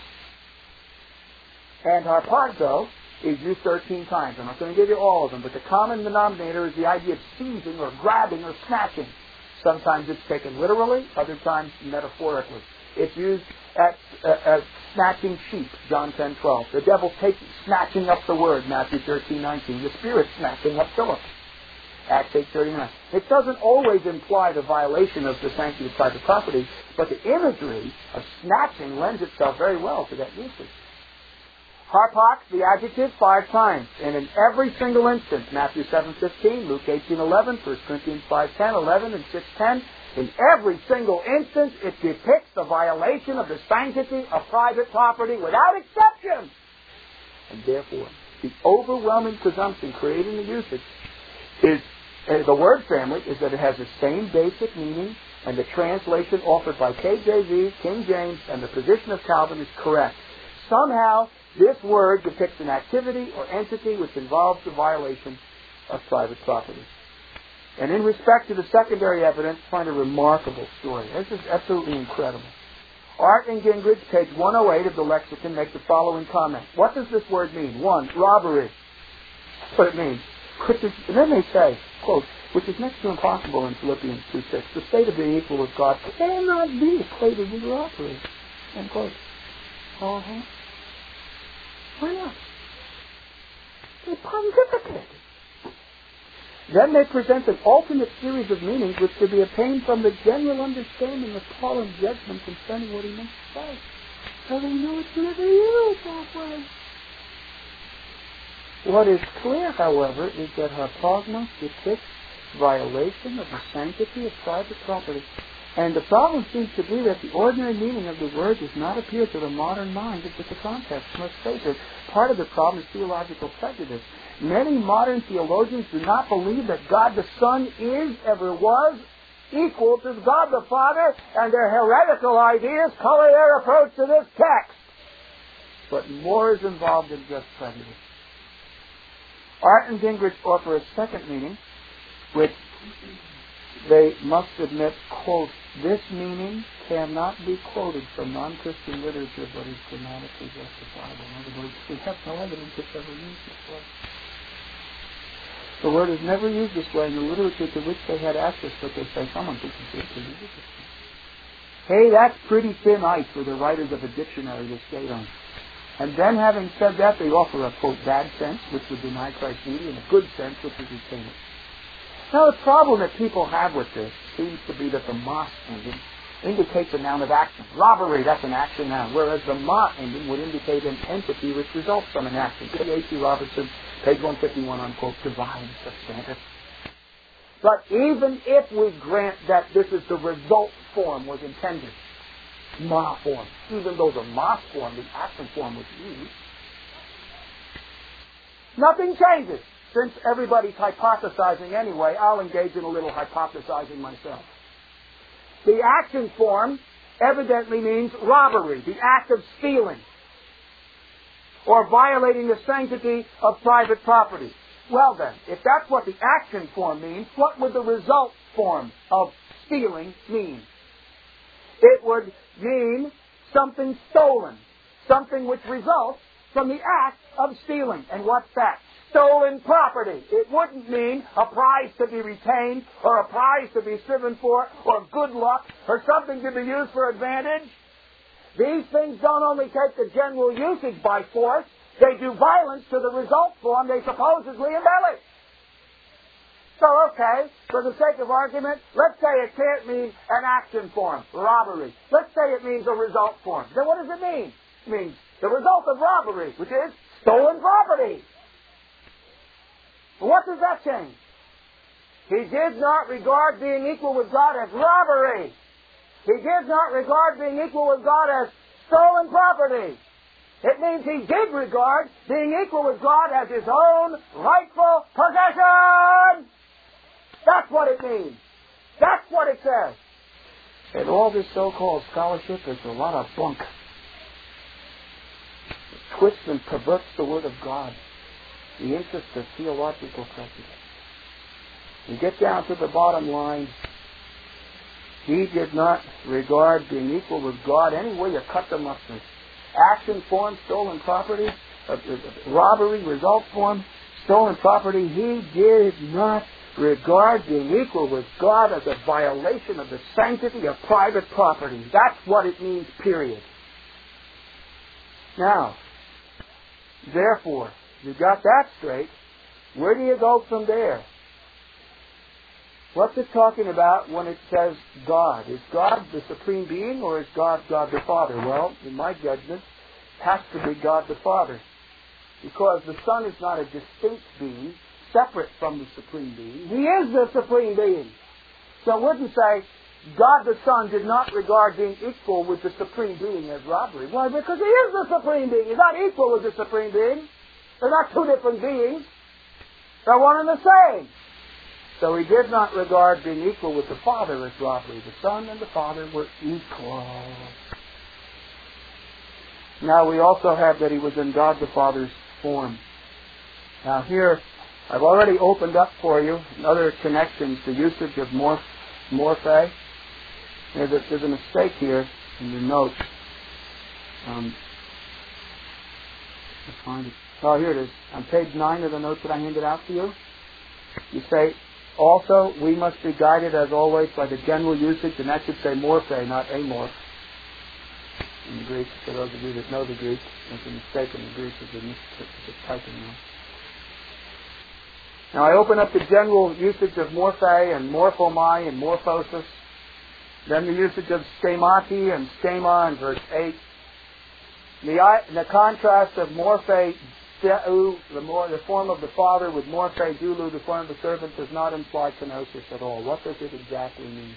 And harpazo is used thirteen times. I'm not going to give you all of them, but the common denominator is the idea of seizing or grabbing or snatching. Sometimes it's taken literally, other times metaphorically. It's used at, uh, as snatching sheep, John ten twelve. The devil taking, snatching up the word, Matthew thirteen nineteen. The Spirit snatching up Philip, Acts eight thirty-nine. It doesn't always imply the violation of the sanctity of private property, but the imagery of snatching lends itself very well to that usage. Harpax, the adjective, five times. And in every single instance, Matthew seven fifteen, Luke eighteen eleven, First Corinthians five ten, eleven, and six ten, in every single instance, it depicts the violation of the sanctity of private property without exception. And therefore, the overwhelming presumption created in the usage is, uh, the word family, is that it has the same basic meaning, and the translation offered by K J V, King James, and the position of Calvin is correct. Somehow, this word depicts an activity or entity which involves the violation of private property. And in respect to the secondary evidence, find a remarkable story. This is absolutely incredible. Art and Gingrich, page one oh eight of the lexicon, make the following comment. What does this word mean? One, robbery. That's what it means. Which is, and then they say, quote, which is next to impossible in Philippians two six. The state of being equal with God cannot be equated with robbery. End quote. Uh-huh. Why not? They pontificate. Then they present an alternate series of meanings which could be obtained from the general understanding of Paul and judgment concerning what he meant to say. So they know it's never used that way. What is clear, however, is that Harpagonos depicts violation of the sanctity of private property. And the problem seems to be that the ordinary meaning of the word does not appear to the modern mind into the context. Let's face it, part of the problem is theological prejudice. Many modern theologians do not believe that God the Son is, ever was, equal to God the Father, and their heretical ideas color their approach to this text. But more is involved than just prejudice. Art and Gingrich offer a second meaning, which they must admit, quote, this meaning cannot be quoted from non-Christian literature, but is grammatically justifiable. In other words, we have no evidence it's ever used this way. The word is never used this way in the literature to which they had access, but they say someone thinks it's used this way. Hey, that's pretty thin ice for the writers of a dictionary to skate on. And then, having said that, they offer a, quote, bad sense, which would deny Christ's deity, and a good sense, which would retain it. Now, the problem that people have with this seems to be that the mas ending indicates a noun of action. Robbery, that's an action noun, whereas the ma ending would indicate an entity which results from an action. A C Robertson, page one fifty-one, unquote, divine substantive. But even if we grant that this is the result form was intended, ma form, even though the mas form, the action form, was used, nothing changes. Since everybody's hypothesizing anyway, I'll engage in a little hypothesizing myself. The action form evidently means robbery, the act of stealing, or violating the sanctity of private property. Well then, if that's what the action form means, what would the result form of stealing mean? It would mean something stolen, something which results from the act of stealing. And what's that? Stolen property. It wouldn't mean a prize to be retained, or a prize to be striven for, or good luck, or something to be used for advantage. These things don't only take the general usage by force, they do violence to the result form they supposedly embellish. So, okay, for the sake of argument, let's say it can't mean an action form, robbery. Let's say it means a result form. Then what does it mean? It means the result of robbery, which is stolen property. What does that change? He did not regard being equal with God as robbery. He did not regard being equal with God as stolen property. It means he did regard being equal with God as his own rightful possession. That's what it means. That's what it says. And all this so-called scholarship is a lot of bunk. It twists and perverts the Word of God, the interest of theological prejudice. You get down to the bottom line, he did not regard being equal with God any way you cut the mustard. Action form, stolen property, uh, uh, robbery, result form, stolen property. He did not regard being equal with God as a violation of the sanctity of private property. That's what it means, period. Now, therefore, you got that straight. Where do you go from there? What's it talking about when it says God? Is God the Supreme Being, or is God God the Father? Well, in my judgment, it has to be God the Father, because the Son is not a distinct being, separate from the Supreme Being. He is the Supreme Being. So it wouldn't say God the Son did not regard being equal with the Supreme Being as robbery. Why? Because He is the Supreme Being. He's not equal with the Supreme Being. They're not two different beings. They're one and the same. So He did not regard being equal with the Father as robbery. The Son and the Father were equal. Now we also have that He was in God the Father's form. Now here, I've already opened up for you other connections, the usage of morph, morphe. There's a, there's a mistake here in your notes. Um, let's find it. Oh, here it is. On page nine of the notes that I handed out to you, you say, also, we must be guided, as always, by the general usage, and that should say morphe, not amorph. in the Greek, for those of you that know the Greek. It's a mistake in the Greek, it's a, mis- it's a typing now. Now I open up the general usage of morphe and morphomai and morphosis. Then the usage of schemati and schema in verse eight. The, the contrast of morphe deu, the, more, the form of the Father, with morphe doulou, the form of the servant, does not imply kenosis at all. What does it exactly mean?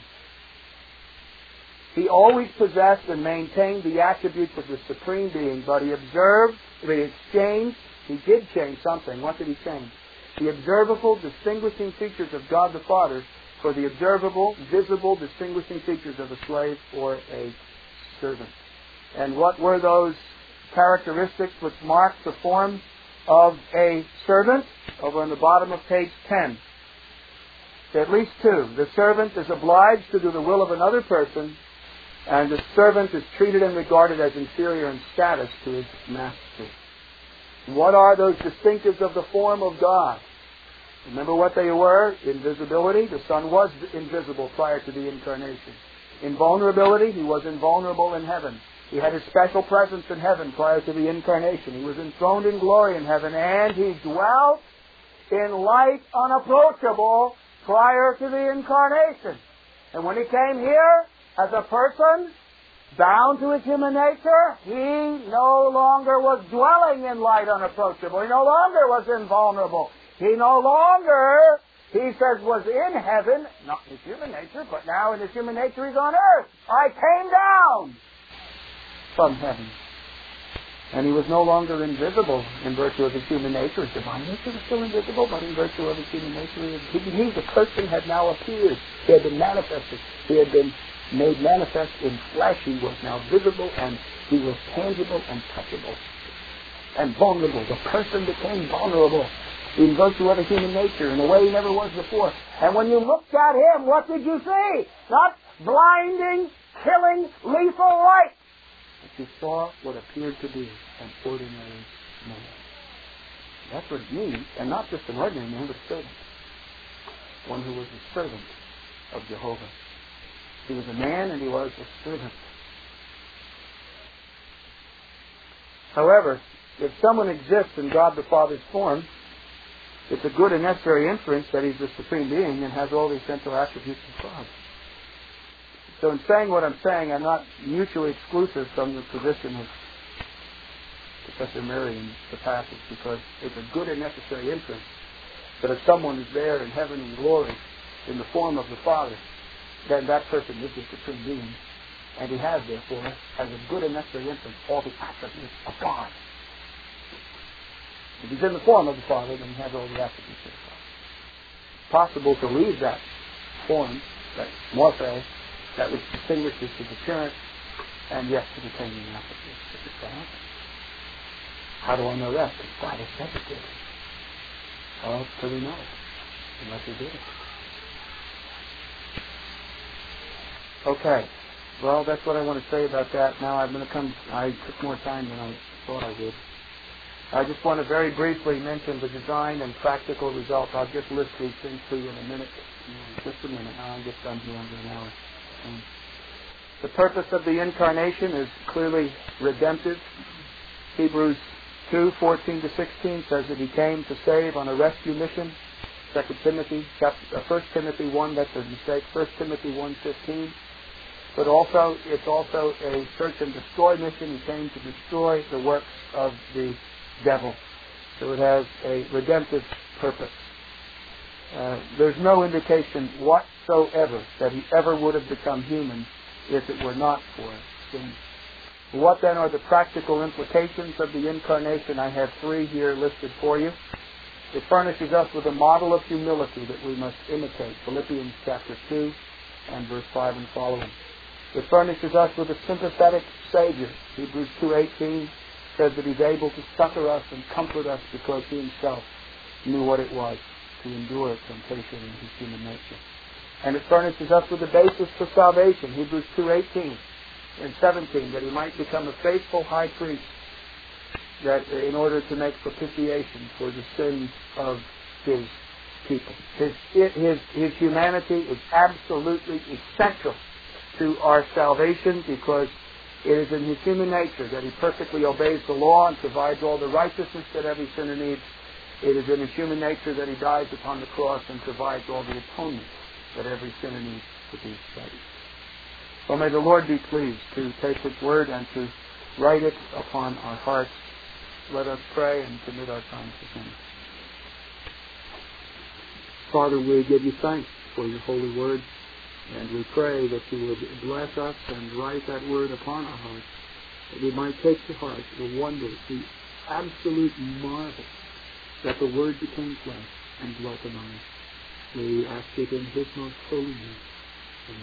He always possessed and maintained the attributes of the Supreme Being, but he observed, he exchanged, he did change something. What did he change? The observable, distinguishing features of God the Father for the observable, visible, distinguishing features of a slave or a servant. And what were those characteristics which marked the form of a servant? Over on the bottom of page ten. At least two. The servant is obliged to do the will of another person, and the servant is treated and regarded as inferior in status to his master. What are those distinctives of the form of God? Remember what they were? Invisibility. The Son was invisible prior to the incarnation. Invulnerability. He was invulnerable in heaven. He had a special presence in heaven prior to the incarnation. He was enthroned in glory in heaven, and he dwelt in light unapproachable prior to the incarnation. And when he came here as a person, bound to his human nature, he no longer was dwelling in light unapproachable. He no longer was invulnerable. He no longer, he says, was in heaven, not in his human nature, but now in his human nature he's on earth. I came down from heaven. And he was no longer invisible in virtue of his human nature. His divine nature was still invisible, but in virtue of his human nature, he, he, the person had now appeared. He had been manifested. He had been made manifest in flesh. He was now visible, and he was tangible and touchable and vulnerable. The person became vulnerable in virtue of a human nature in a way he never was before. And when you looked at him, what did you see? Not blinding, killing, lethal light. But you saw what appeared to be an ordinary man. That's what it means. And not just an ordinary man, but a servant. One who was a servant of Jehovah. He was a man and he was a servant. However, if someone exists in God the Father's form, it's a good and necessary inference that he's the Supreme Being and has all the essential attributes of God. So in saying what I'm saying, I'm not mutually exclusive from the position of Professor Murray in the passage, because it's a good and necessary inference that if someone is there in heaven in glory in the form of the Father, then that person is the Supreme Being, and he has, therefore, as a good and necessary inference, all the attributes of God. If he's in the form of the Father, then he has all the attributes of God. It's possible to leave that form, that morphe, that which distinguishes his appearance, and yet to retain the attributes of the God. How do I know that? Because God has said it did. How else could we know it? Unless he did it. Okay. Well, that's what I want to say about that. Now I'm going to come, I took more time than I thought I did. I just want to very briefly mention the design and practical results. I'll just list these things to you in a minute. Just a minute. I'll get done here under an hour. Um, the purpose of the incarnation is clearly redemptive. Hebrews two, fourteen to sixteen says that he came to save on a rescue mission. Second Timothy, chapter, uh, First Timothy one, that's a mistake. First Timothy one fifteen. But also, it's also a search and destroy mission. He came to destroy the works of the devil. So it has a redemptive purpose. Uh, there's no indication whatsoever that he ever would have become human if it were not for sin. What then are the practical implications of the incarnation? I have three here listed for you. It furnishes us with a model of humility that we must imitate. Philippians chapter two and verse five and following. It furnishes us with a sympathetic Savior. Hebrews two eighteen says that he's able to succor us and comfort us because he himself knew what it was to endure temptation in his human nature. And it furnishes us with a basis for salvation. Hebrews two eighteen and seventeen, that he might become a faithful high priest, that in order to make propitiation for the sins of his people. His, his, his humanity is absolutely essential to our salvation, because It is in his human nature that he perfectly obeys the law and provides all the righteousness that every sinner needs. It is in his human nature that he dies upon the cross and provides all the atonement that every sinner needs to be saved. So may the Lord be pleased to take his word and to write it upon our hearts. Let us pray and commit our time to him. Father, we give you thanks for your holy word, and we pray that you would bless us and write that word upon our hearts, that we might take to heart the wonder, the absolute marvel that the word became flesh and dwelt among us. We ask it in his most holy name.